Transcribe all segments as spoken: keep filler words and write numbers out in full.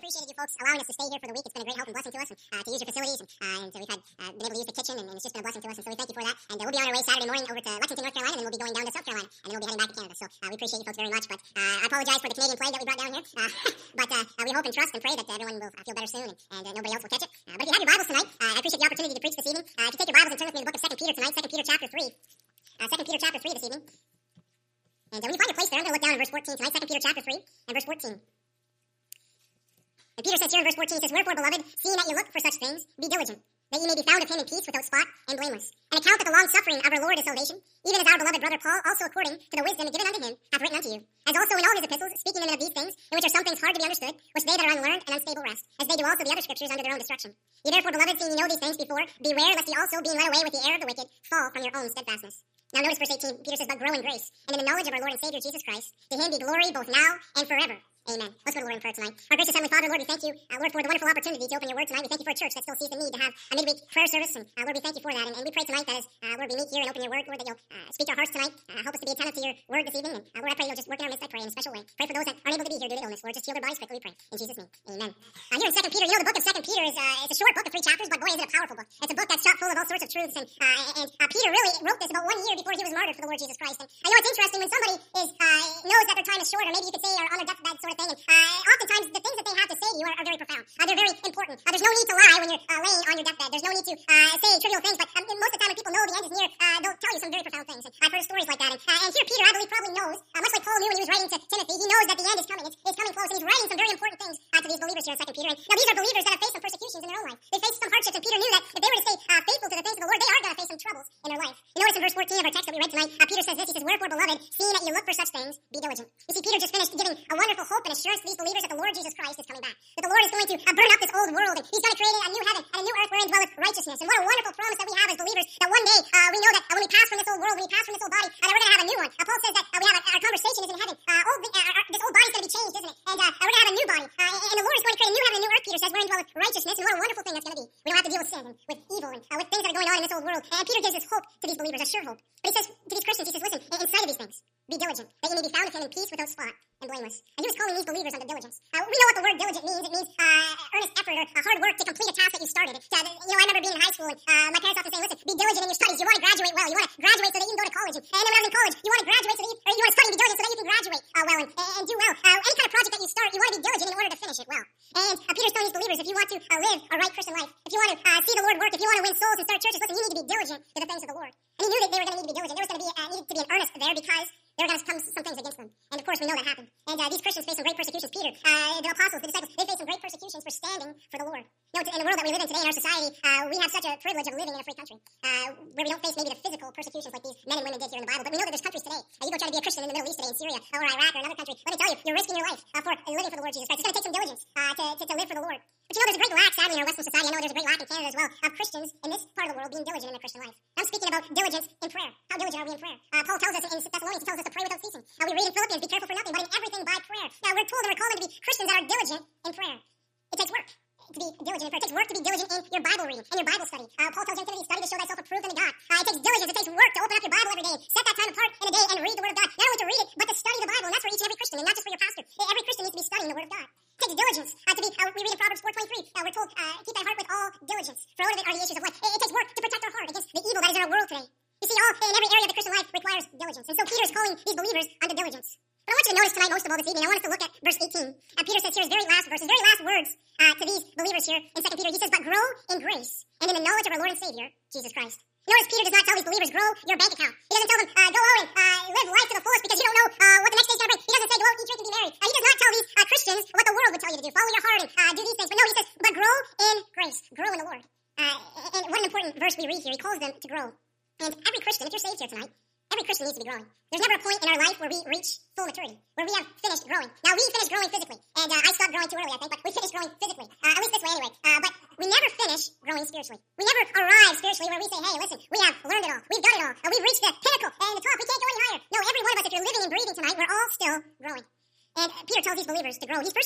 appreciated you folks allowing us to stay here for the week. It's been a great help and blessing to us, and uh, to use your facilities, and, uh, and so we've had uh, been able to use the kitchen, and, and it's just been a blessing to us, and so we thank you for that. And uh, we'll be on our way Saturday morning over to Lexington, North Carolina, and then we'll be going down to South Carolina, and then we'll be heading back to Canada. So uh, we appreciate you folks very much, but uh, I apologize for the Canadian plague that we brought down here, uh, but uh, uh, we hope and trust and pray that everyone will uh, feel better soon, and, and uh, nobody else will catch it. Uh, but if you have your Bibles tonight, uh, I appreciate the opportunity to preach this evening. Uh, if you take your Bibles and turn with me to the book of Second Peter tonight, Second Peter chapter three. Uh, Second Peter chapter three this evening. And uh, when you find your place there, I'm going to look down at verse fourteen tonight, Second Peter chapter three and verse fourteen. And Peter says here in verse fourteen, he says, "Wherefore, beloved, seeing that you look for such things, be diligent, that ye may be found of him in peace, without spot and blameless. And account that the long suffering of our Lord is salvation, even as our beloved brother Paul, also according to the wisdom given unto him, hath written unto you. As also in all his epistles, speaking in them of these things, in which are some things hard to be understood, which they that are unlearned and unstable wrest, as they do also the other scriptures under their own destruction. Ye therefore, beloved, seeing ye know these things before, beware lest ye also, being led away with the error of the wicked, fall from your own steadfastness." Now notice verse eighteen, Peter says, "But grow in grace, and in the knowledge of our Lord and Savior Jesus Christ. To him be glory both now and forever. Amen." Let's go to the Lord in prayer tonight. Our gracious Heavenly Father, Lord, we thank you, uh, Lord, for the wonderful opportunity to open your word tonight. We thank you for a church that still sees the need to have a midweek prayer service, and uh, Lord, we thank you for that. And, and we pray tonight that as, uh, Lord, we meet here and open your word, Lord, that you'll uh, speak to our hearts tonight. Uh, help us to be attentive to your word this evening. And uh, Lord, I pray you'll just work in our midst, I pray, in a special way. Pray for those that aren't able to be here due to illness. Lord, just heal their bodies quickly, we pray. In Jesus' name, amen. Uh, here in Second Peter, you know the book of Second Peter is uh, it's a short book of three chapters, but boy, is it a powerful book. It's a book that's chock full of all sorts of truths, and, uh, and uh, Peter really wrote this about one year before he was martyred for the Lord Jesus Christ. And I know it's interesting when somebody is uh, knows that their time is short, or maybe you could say are on their deathbed sort of thing, and uh, oftentimes the things that they have to say to you are, are very profound. Uh, they're very important. Uh, there's no need to lie when you're uh, laying on your deathbed. There's no need to uh, say trivial things, but um, most of the time when people know the end is near, uh, they'll tell you some very profound things. And I've heard stories like that. And, uh, and here Peter, I believe, probably knows, uh, much like Paul knew when he was writing to Timothy, he knows that the end is coming. It's, it's coming close, and he's writing some very important things uh, to these believers here in Second Peter. And now these are believers that have faced some persecutions in their own life. They faced some hardships, and Peter knew that if they were to stay uh, faithful to the things of the Lord, they are going to face some troubles in their life. You notice in verse fourteen of our text that we read tonight, uh, Peter says this. He says, "Wherefore, beloved, seeing that you look for such things, be diligent." You see, Peter just finished giving a wonderful hope and assurance to these believers that the Lord Jesus Christ is coming back. That the Lord is going to uh, burn up this old world, and he's going to create a new heaven and a new earth wherein dwelleth righteousness. And what a wonderful promise that we have as believers, that one day uh, we know that uh, when we pass from this old world, when we pass from this old body, uh, that we're going to have a new one. Uh, Paul says that uh, we have a, our conversation is in heaven. Uh, old, uh, our, this old body's going to be changed, isn't it? And uh, we're going to have a new body. Uh, and, and the Lord is going to create a new heaven and a new earth, Peter says, wherein dwelleth righteousness. And what a wonderful thing that's going to be. We don't have to deal with sin and with evil and uh, with things that are going on in this old world. And Peter gives us hope to these believers, a sure hope. But he says to these Christians, he says, listen, in, in sight of these things, be diligent, that you may be found of him in peace, without spot and blameless. And he was calling these believers unto diligence. Uh, we know what the word diligent means. It means uh, earnest effort or uh, hard work to complete a task that you started. To, uh, you know, I remember being in high school, and uh, my parents often saying, listen, be diligent in your studies. You want to graduate well. You want to graduate so that you can go to college. And, and then when I was in college, you want to graduate so that you, or you want to study and be diligent so that you can graduate uh, well and, and do well. Uh, any kind of project that you start, you want to be diligent in order to finish it well. And uh, Peter's telling these believers, if you want to uh, live a right Christian life, if you want to uh, see the Lord work, if you want to win souls and start churches, listen, you need to be diligent to the things of the Lord. And he knew that they were going to need to be diligent. There was going to be uh, needed to be an earnest there, because there were going to come some things against them. And of course, we know that happened. And uh, these Christians faced some great persecutions. Peter, uh, the apostles, the disciples, they faced some great persecutions for standing for the Lord. You know, in the world that we live in today, in our society, uh, we have such a privilege of living in a free country, uh, where we don't face maybe the physical persecutions like these men and women did here in the Bible. But we know that there's countries today. Uh, you go try to be a Christian in the Middle East today, in Syria or Iraq or another country. Let me tell you, you're risking your life uh, for living for the Lord Jesus Christ. It's going to take some diligence uh, to, to, to live for the Lord. But you know, there's a great lack, sadly, in our Western society. I know there's a great lack in Canada as well, of Christians in this part of the world being diligent in their Christian life. I'm speaking about diligence in prayer. How diligent are we in prayer? Uh, Paul tells us in Thessalonians, he tells us to pray without ceasing. Uh, we read in Philippians, be careful for nothing, but in everything by prayer. Now, we're told and we're called to be Christians that are diligent in prayer. It takes work to be diligent in prayer. It takes work to be diligent in your Bible reading and your Bible study. Uh, Paul tells you in Timothy, study to show thyself approved unto God. Uh, it takes diligence. It takes work to open up your Bible every day. Set that time apart in a day and read the Word of God. Not only to read it, but to study the Bible. And that's for each and every Christian, and not just for your pastor. Every Christian needs to be studying the Word of God. It takes diligence uh, to be, uh, we read in Proverbs four twenty-three, uh, we're told, uh, keep thy heart with all diligence, for out of it are the issues of life. It, it takes work to protect our heart against the evil that is in our world today. You see, all in every area of the Christian life requires diligence. And so Peter's calling these believers unto diligence. But I want you to notice tonight, most of all this evening, I want us to look at verse eighteen. Uh, Peter says here his very last verse, his very last words uh, to these believers here in Second Peter. He says, but grow in grace and in the knowledge of our Lord and Savior, Jesus Christ. Notice Peter does not tell these believers, grow your bank account. He doesn't tell them, uh, go out and uh, live life to the fullest because you don't know uh, what the next day's going to bring. He doesn't say, go out, eat, drink, and be merry. Uh, he does not tell these uh, Christians what the world would tell you to do. Follow your heart and uh, do these things. But no, he says, but grow in grace. Grow in the Lord. Uh, and what an important verse we read here. He calls them to grow. And every Christian, if you're saved here tonight, every Christian needs to be growing. There's never a point in our life where we reach full maturity, where we have finished growing. Now, we finished growing physically, and uh, I stopped growing too early, I think, but we finished growing physically, uh, at least this way anyway. Uh, but we never finish growing spiritually. We never arrive spiritually where we say, hey, listen, we have learned it all. We've done it all. Uh, we've reached the pinnacle and the top. We can't go any higher. No, every one of us, if you're living and breathing tonight, we're all still growing. And uh, Peter tells these believers to grow. He's, first of all,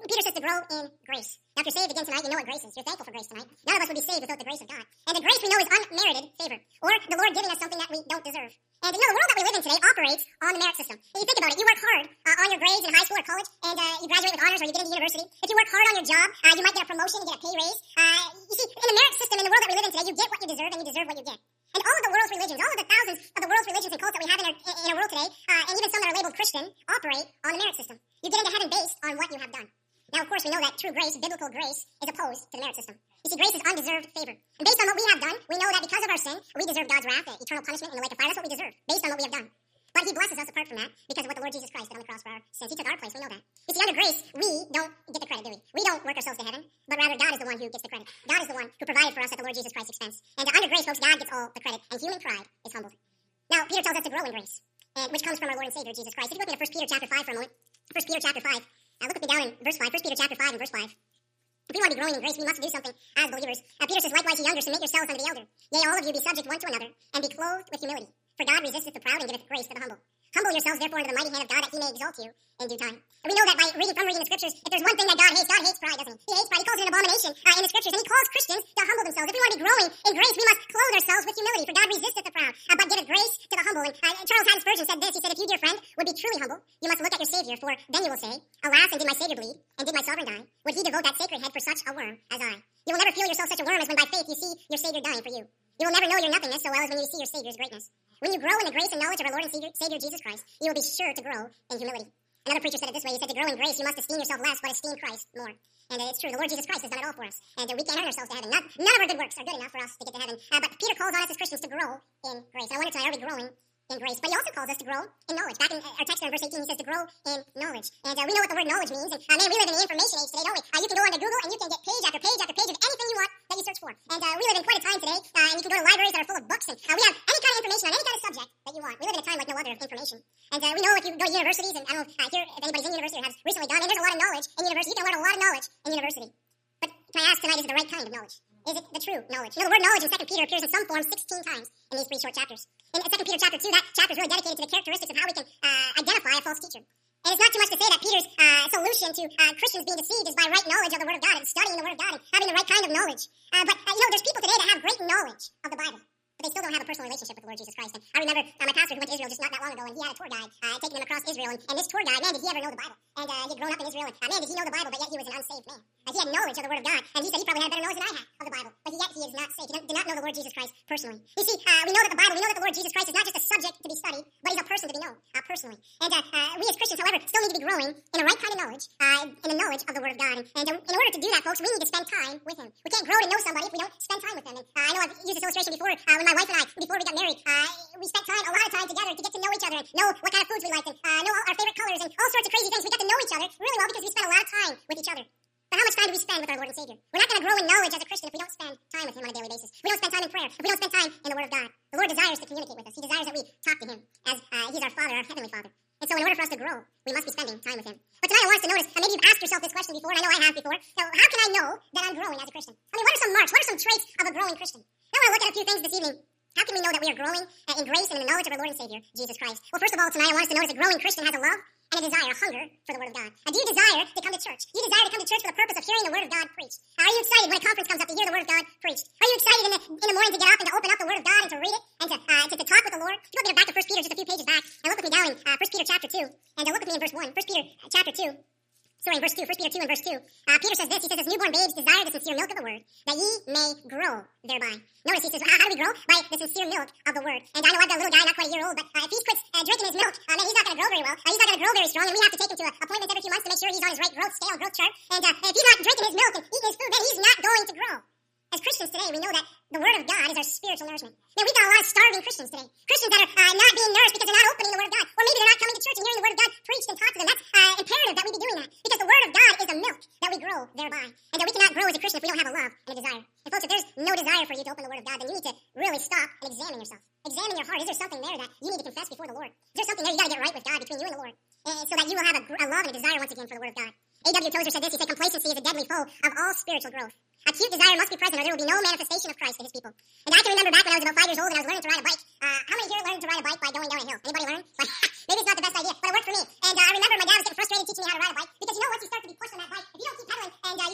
Peter says to grow in grace. Now, if you're saved again tonight, you know what grace is. You're thankful for grace tonight. None of us would be saved without the grace of God. And the grace we know is unmerited favor, or the Lord giving us something that we don't deserve. And you know, the world that we live in today operates on the merit system. If you think about it, you work hard uh, on your grades in high school or college, and uh, you graduate with honors or you get into university. If you work hard on your job, uh, you might get a promotion, you get a pay raise. Uh, you see, in the merit system, in the world that we live in today, you get what you deserve and you deserve what you get. And all of the world's religions, all of the thousands of the world's religions and cults that we have in our, in our world today, uh, and even some that are labeled Christian, operate on the merit system. You get into heaven based on what you have done. Now, of course, we know that true grace, biblical grace, is opposed to the merit system. You see, grace is undeserved favor. And based on what we have done, we know that because of our sin, we deserve God's wrath, eternal punishment in the lake of fire. That's what we deserve, based on what we have done. But he blesses us apart from that because of what the Lord Jesus Christ did on the cross for our sins. He took our place. We know that. You see, under grace, we don't get the credit, do we? We don't work ourselves to heaven, but rather God is the one who gets the credit. God is the one who provided for us at the Lord Jesus Christ's expense. And under grace, folks, God gets all the credit, and human pride is humbled. Now, Peter tells us to grow in grace, and which comes from our Lord and Savior, Jesus Christ. If you look at First Peter chapter five for a moment, First Peter chapter five, now look with me down in verse five, First Peter chapter five and verse five. If we want to be growing in grace, we must do something as believers. Uh, Peter says, likewise, ye younger, submit yourselves unto the elder. Yea, all of you be subject one to another, and be clothed with humility. For God resisteth the proud and giveth grace to the humble. Humble yourselves, therefore, under the mighty hand of God, that he may exalt you in due time. And we know that by reading from reading the scriptures, if there's one thing that God hates, God hates pride, doesn't he? He hates pride. He calls it an abomination uh, in the scriptures, and he calls Christians to humble themselves. If we want to be growing in grace, we must clothe ourselves with humility, for God resisteth the proud, uh, but giveth grace to the humble. And uh, Charles Haddon Spurgeon said this. He said, if you, dear friend, would be truly humble, you must look at your Savior, for then you will say, alas, and did my Savior bleed, and did my sovereign die? Would he devote that sacred head for such a worm as I? You will never feel yourself such a worm as when by faith you see your Savior dying for you. You will never know your nothingness so well as when you see your Savior's greatness. When you grow in the grace and knowledge of our Lord and Savior, Savior Jesus Christ, you will be sure to grow in humility. Another preacher said it this way. He said, to grow in grace, you must esteem yourself less, but esteem Christ more. And uh, it's true. The Lord Jesus Christ has done it all for us. And uh, we can't earn ourselves to heaven. Not, none of our good works are good enough for us to get to heaven. Uh, but Peter calls on us as Christians to grow in grace. I wonder tonight, are we growing in grace? But he also calls us to grow in knowledge. Back in uh, our text in verse eighteen, he says to grow in knowledge. And uh, we know what the word knowledge means. And uh, man, we live in the information age today, don't we? Uh, you can go onto Google and you can get page after page after page of anything you want that you search for. And uh, we live in quite a time today, uh, and you can go to libraries that are full of books, and uh, we have any kind of information on any kind of subject that you want. We live in a time like no other of information. And uh, we know if you go to universities, and I don't know uh, here if anybody's in university or has recently gone, and there's a lot of knowledge in university. You can learn a lot of knowledge in university. But can I ask tonight, is it the right kind of knowledge? Is it the true knowledge? You know, the word knowledge in Second Peter appears in some form sixteen times in these three short chapters. In Second Peter chapter two, that chapter is really dedicated to the characteristics of how we can uh, identify a false teacher. And it's not too much to say that Peter's uh, solution to uh, Christians being deceived is by right knowledge of the Word of God and studying the Word of God and having the right kind of knowledge. Uh, but, uh, you know, there's people today that have great knowledge of the Bible, but they still don't have a personal relationship with the Lord Jesus Christ. And I remember uh, my pastor who went to Israel just not that long ago, and he had a tour guide uh, taking him across Israel. And, and this tour guide, man, did he ever know the Bible? And uh, he'd grown up in Israel, and uh, man, did he know the Bible, but yet he was an unsaved man. Uh, he had knowledge of the Word of God, and he said he probably had better knowledge than I had of the Bible, but yet he is not saved. He did not know the Lord Jesus Christ personally. You see, uh, we know that the Bible, we know that the Lord Jesus Christ is not just a subject to be studied, but he's a person to be known uh, personally. And uh, uh, we as Christians, however, still need to be growing in the right kind of knowledge, uh, in the knowledge of the Word of God. And, and uh, in order to do that, folks, we need to spend time with him. We can't grow to know somebody if we don't spend time with them. And uh, I know I've used this illustration before uh, when my wife and I, before we got married, uh, we spent time, a lot of time together to get to know each other and know what kind of foods we liked and uh, know our favorite colors and all sorts of crazy things. We got to know each other really well because we spent a lot of time with each other. But how much time do we spend with our Lord and Savior? We're not going to grow in knowledge as a Christian if we don't spend time with him on a daily basis. If we don't spend time in prayer. If we don't spend time in the Word of God. The Lord desires to communicate with us. He desires that we talk to him as uh, he's our Father, our Heavenly Father. And so in order for us to grow, we must be spending time with him. But tonight I want us to notice, and maybe you've asked yourself this question before, and I know I have before, so how can I know that I'm growing as a Christian? I mean, what are some marks? What are some traits of a growing Christian? I want to look at a few things this evening. How can we know that we are growing uh, in grace and in the knowledge of our Lord and Savior, Jesus Christ? Well, first of all, tonight I want us to notice a growing Christian has a love and a desire, a hunger for the Word of God. Uh, do you desire to come to church? Do you desire to come to church for the purpose of hearing the Word of God preached? Uh, are you excited when a conference comes up to hear the Word of God preached? Are you excited in the, in the morning to get up and to open up the Word of God and to read it and to, uh, to, to talk with the Lord? If you look back to First Peter, just a few pages back, and look with me down in uh, First Peter chapter two, and uh, look with me in verse one. First Peter uh, chapter two. Sorry, verse two, First Peter two and verse two. Uh, Peter says this, he says, as newborn babes desire the sincere milk of the Word, that ye may grow thereby. Notice he says, how, how do we grow? By the sincere milk of the Word. And I know I've got a little guy, not quite a year old, but uh, if he quits uh, drinking his milk, uh, man, he's not going to grow very well. Uh, he's not going to grow very strong, and we have to take him to uh, appointments every few months to make sure he's on his right growth scale, growth chart. And uh, if he's not drinking his milk and eating his food, then he's not going to grow. As Christians today, we know that the Word of God is our spiritual nourishment. Now, we've got a lot of starving Christians today. Christians that are uh, not being nourished because they're not opening the Word of God. Or maybe they're not coming to church and hearing the Word of God preached and taught to them. That's uh, imperative that we be doing that. Because the Word of God is a milk that we grow thereby. And that we cannot grow as a Christian if we don't have a love and a desire. And folks, if there's no desire for you to open the Word of God, then you need to really stop and examine yourself. Examine your heart. Is there something there that you need to confess before the Lord? Is there something there you got to get right with God between you and the Lord? Uh, so that you will have a, a love and a desire once again for the Word of God. A W Tozer said this. He said, complacency is a deadly foe of all spiritual growth. Acute desire must be present or there will be no manifestation of Christ to his people. And I can remember back when I was about five years old and I was learning to ride a bike. Uh, how many here learned to ride a bike by going down a hill? Anybody learn? Maybe it's not the best idea, but it worked for me. And uh, I remember my dad was getting frustrated teaching me how to ride a bike because you know once you start to be pushed on that bike, if you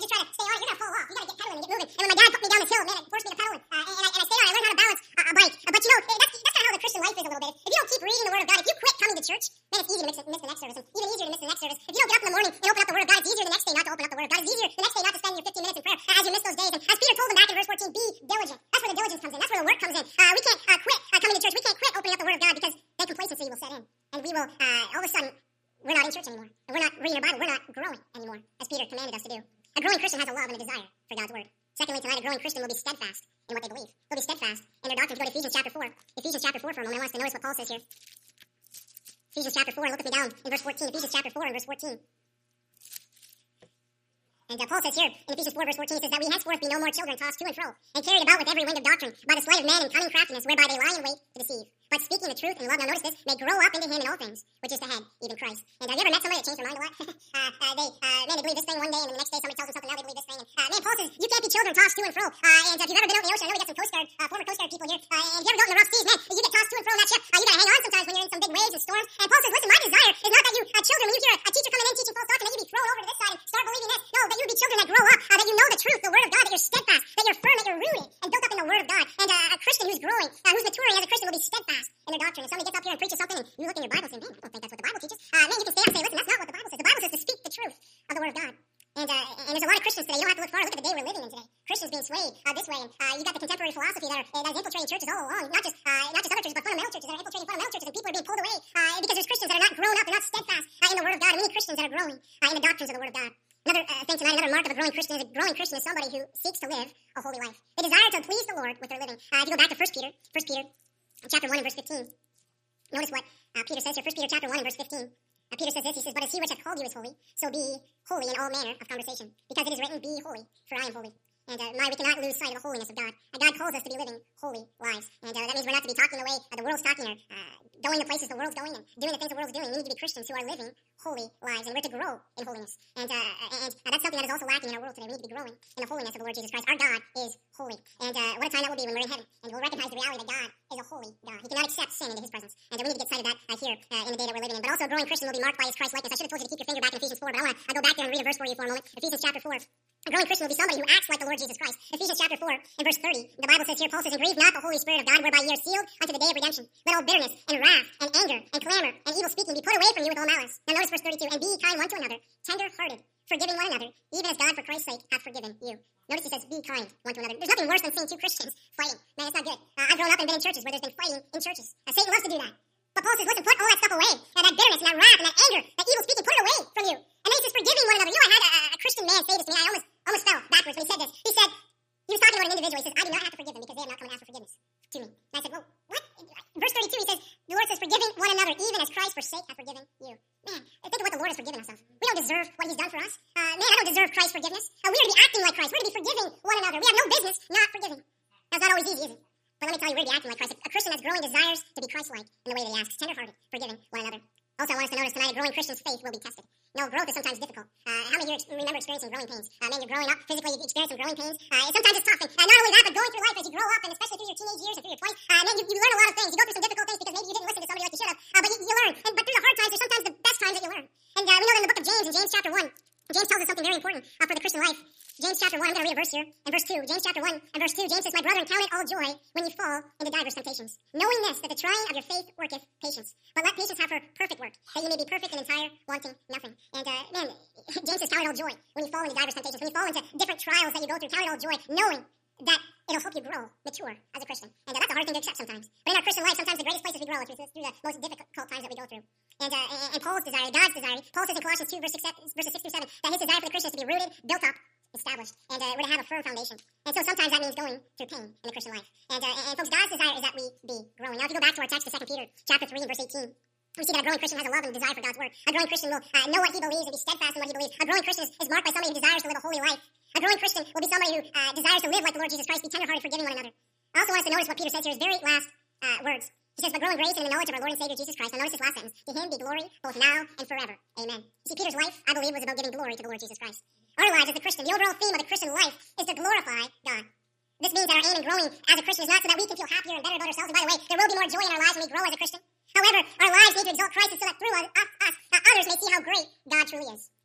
you just try to stay on it, you're going to fall off. You got to get pedaling and get moving. And when my dad put me down this hill, man, it forced me to pedal, uh, and, I, and I stayed on it. I learned how to balance uh, a bike. Uh, but, you know, that's, that's kind of how the Christian life is a little bit. If you don't keep reading the Word of God, if you quit coming to church, man, it's easy to miss, miss the next service, and even easier to miss the next service. If you don't get up in the morning and open up the Word of God, it's easier the next day not to open up the Word of God. It's easier the next day not to spend your fifteen minutes in prayer uh, as you miss those days. And as Peter told them back in verse fourteen, be diligent. That's where the diligence comes in. That's where the work comes in. Uh, we can't uh, quit uh, coming to church. We can't quit opening up the Word of God because then complacency will set in. And we will, uh, all of a sudden, we're not in church anymore. And we're not reading our Bible. We're not growing anymore, as Peter commanded us to do. A growing Christian has a love and a desire for God's Word. Secondly, tonight, a growing Christian will be steadfast in what they believe. They'll be steadfast in their doctrine. If you go to Ephesians chapter four. Ephesians chapter four for a moment. I want us to notice what Paul says here. Ephesians chapter four, and look with me down in verse fourteen. Ephesians chapter four and verse fourteen. And uh, Paul says here, in Ephesians four, verse fourteen, he says that we henceforth be no more children tossed to and fro, and carried about with every wind of doctrine, by the sleight of men and cunning craftiness, whereby they lie in wait to deceive. But speaking the truth in love, now notice this, may grow up into him in all things, which is the head, even Christ. And have you ever met somebody that changed their mind a lot? uh, uh, they, uh, man, they believe this thing one day, and then the next day somebody tells them something, now they believe this thing. And, uh, man, Paul says, you can't be children tossed to and fro. Uh, and uh, if you've ever been out in the ocean, I know we got some Coast Guard, uh, former Coast Guard people here, uh, and if you ever go in the rough seas, man, you get tossed to and fro in that ship. Uh, you gotta hang on sometimes when you're in some big waves and storms. And Paul says, listen, my desire is not that you, uh, children, when you hear a, a teacher coming in teaching false doctrine, that you be thrown over to this side and start believing this. No, that you be children that grow up, uh, that you know the truth, the Word of God, that you're steadfast, that you're firm, that you're rooted and built up in the Word of God. And uh, a Christian who's growing, uh, who's maturing as a Christian will be steadfast in their doctrine. If somebody gets up here and preaches something and you look in your Bible and say, man, I don't think that's what the Bible teaches. Uh, man, you can stand up and say, listen, that's not what the Bible says. The Bible says to speak the truth of the Word of God. And, uh, and there's a lot of Christians today. You don't have to look far. Look at the day we're living in today. Christians being swayed uh, this way. And uh, you got the contemporary philosophy that, are, uh, that is infiltrating churches all along. Not just uh, not just other churches, but fundamental churches that are infiltrating fundamental churches. And people are being pulled away uh, because there's Christians that are not grown up. They're not steadfast uh, in the Word of God. And we need Christians that are growing uh, in the doctrines of the Word of God. Another uh, thing tonight, another mark of a growing Christian is a growing Christian is somebody who seeks to live a holy life. They desire to please the Lord with their living. Uh, if you go back to First Peter, First Peter chapter one and verse fifteen, notice what uh, Peter says here. First Peter chapter one and verse fifteen. Uh, Peter says this, he says, but as he which hath called you is holy, so be holy in all manner of conversation. Because it is written, be holy, for I am holy. And uh, my, we cannot lose sight of the holiness of God. And God calls us to be living holy lives. And uh, that means we're not to be talking the way uh, the world's talking, or uh, going the places the world's going, and doing the things the world's doing. We need to be Christians who are living holy lives, and we're to grow in holiness. And, uh, and uh, that's something that is also lacking in our world today. We need to be growing in the holiness of the Lord Jesus Christ. Our God is holy. And uh, what a time that will be when we're in heaven, and we'll recognize the reality that God is a holy God. He cannot accept sin into his presence. And uh, we need to get sight of that uh, here uh, in the day that we're living in. But also a growing Christian will be marked by his Christ likeness. I should have told you to keep your finger back in Ephesians four, but I want to go back there and read a verse for you for a moment. Ephesians chapter four. A growing Christian will be somebody who acts like the Lord Jesus Christ. Ephesians chapter four and verse thirty, the Bible says here, Paul says, and grieve not the Holy Spirit of God, whereby ye are sealed unto the day of redemption. Let all bitterness and wrath and anger and clamor and evil speaking be put away from you with all malice. Now notice verse thirty-two, and be ye kind one to another, tender-hearted, forgiving one another, even as God for Christ's sake hath forgiven you. Notice he says, be kind one to another. There's nothing worse than seeing two Christians fighting. Man, it's not good. Uh, I've grown up and been in churches where there's been fighting in churches. Uh, Satan loves to do that. But Paul says, listen, put all that stuff away. Uh, that bitterness and that wrath and that anger, that evil speaking, put it away from you. And then he says, forgiving one another. You know, I had a, a Christian man say this to me. I almost, almost fell backwards when he said this. He said, he was talking about an individual. He says, I do not have to forgive them because they have not come and asked for forgiveness to me. And I said, well, what? Verse thirty-two, he says, the Lord says, forgiving one another, even as Christ for sake hath forgiven you. Man, think of what the Lord has forgiven us of. We don't deserve what he's done for us. Uh, man, I don't deserve Christ's forgiveness. Uh, we are to be acting like Christ. We're to be forgiving one another. We have no business not forgiving. That's not always easy, is it? But let me tell you, we're to be acting like Christ. A Christian has growing desires to be Christ-like in the way that he acts, tender-hearted, forgiving one another. Also, I want us to notice tonight, a growing Christian's faith will be tested. No, growth is sometimes difficult. Uh, how many of you remember experiencing growing pains? Uh, man, you're growing up physically, you experience some growing pains. Uh, sometimes it's tough. And uh, not only that, but going through life as you grow up, and especially through your teenage years and through your twenties, uh, man, you, you learn a lot of things. You go through some difficult things because maybe you didn't listen to somebody like you should have. Uh, but you, you learn. And, but through the hard times, there's sometimes the best times that you learn. And uh, we know that in the book of James, in James chapter one, James tells us something very important uh, for the Christian life. James chapter one, I'm going to read a verse here, and verse two. James chapter one and verse two, James says, my brethren, count it all joy when you fall into divers temptations, knowing this, that the trying of your faith worketh patience. But let patience have her perfect work, that you may be perfect and entire, wanting nothing. And, uh, man, James says, count it all joy when you fall into divers temptations, when you fall into different trials that you go through, count it all joy, knowing that it'll help you grow, mature as a Christian. And uh, that's a hard thing to accept sometimes. But in our Christian life, sometimes the greatest places we grow is through, through the most difficult times that we go through. And, uh, and, and Paul's desire, God's desire, Paul says in Colossians two, verse six, verses six through seven, that his desire for the Christian is to be rooted, built up, established, and uh, we're to have a firm foundation. And so sometimes that means going through pain in the Christian life. And, uh, and, and folks, God's desire is that we be growing. Now, if you go back to our text, to Second Peter chapter three and verse eighteen, we see that a growing Christian has a love and a desire for God's word. A growing Christian will uh, know what he believes and be steadfast in what he believes. A growing Christian is, is marked by somebody who desires to live a holy life. A growing Christian will be somebody who uh, desires to live like the Lord Jesus Christ, be tenderhearted, forgiving one another. I also want us to notice what Peter says here, his very last uh, words. He says, but grow in grace and in the knowledge of our Lord and Savior Jesus Christ. Now notice this last sentence. To him be glory both now and forever. Amen. You see, Peter's life, I believe, was about giving glory to the Lord Jesus Christ. Our lives as a Christian, the overall theme of the Christian life is to glorify God. This means that our aim in growing as a Christian is not so that we can feel happier and better about ourselves. And by the way, there will be more joy in our lives when we grow as a Christian. However, our lives need to exalt Christ so that through us, us, us uh, others may see how great God truly is.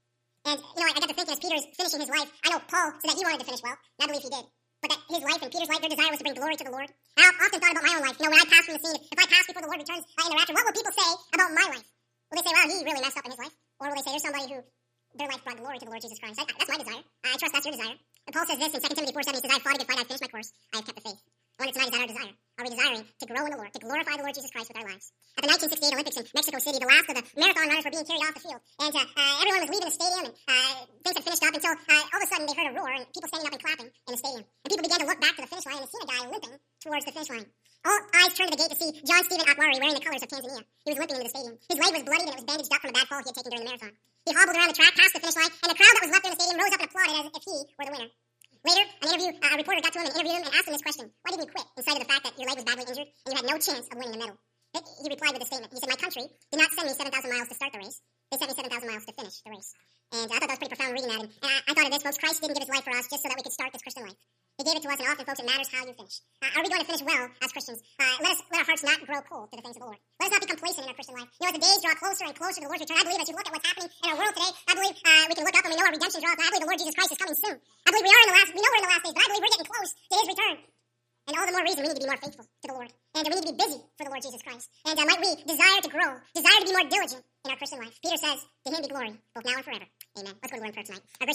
And, you know, I, I got to thinking as Peter's finishing his life, I know Paul said that he wanted to finish well, and I believe he did. But that his life and Peter's life, their desire was to bring glory to the Lord. And I often thought about my own life. You know, when I pass from the scene, if I pass before the Lord returns uh, in the rapture, what will people say about my life? Will they say, wow, he really messed up in his life? Or will they say, there's somebody who, their life brought glory to the Lord Jesus Christ? I, that's my desire. I trust that's your desire. And Paul says this in Second Timothy four seven, he says, I have fought a good fight, I have finished my course, I have kept the faith. I wonder tonight, is that our desire? Are we desiring to grow in the Lord, to glorify the Lord Jesus Christ with our lives? At the nineteen sixty-eight Olympics in Mexico City, the last of the marathon runners were being carried off the field. And uh, uh, everyone was leaving the stadium, and uh, things had finished up until uh, all of a sudden they heard a roar, and people standing up and clapping in the stadium. And people began to look back to the finish line and see a guy limping towards the finish line. All eyes turned to the gate to see John Stephen Akwari wearing the colors of Tanzania. He was limping into the stadium. His leg was bloody, and it was bandaged up from a bad fall he had taken during the marathon. He hobbled around the track past the finish line, and the crowd that was left in the stadium rose up and applauded as if he were the winner. Later, an interview, uh, a reporter got to him and interviewed him and asked him this question: why did you quit in spite of the fact that your leg was badly injured and you had no chance of winning the medal? He replied with a statement. He said, my country did not send me seven thousand miles to start the race. They sent me seven thousand miles to finish the race. And uh, I thought that was pretty profound reading that. And, and I, I thought of this, folks. Christ didn't give his life for us just so that we could start this Christian life. He gave it to us, and often, folks, it matters how you finish. Uh, are we going to finish well as Christians? Uh, let us let our hearts not grow cold to the things of the Lord. Let us not be complacent in our Christian life. You know, as the days draw closer and closer to the Lord's return, I believe as you look at what's happening in our world today, I believe uh, we can look up and we know our redemption draws. I believe the Lord Jesus Christ is coming soon. I believe we are in the last. We know we're in the last days, but I believe we're getting close to His return. And all the more reason we need to be more faithful to the Lord. And uh, we need to be busy for the Lord Jesus Christ. And uh, might we desire to grow, desire to be more diligent in our Christian life. Peter says, to Him be glory, both now and forever. Amen. Let's go to the Lord in prayer tonight. Our gracious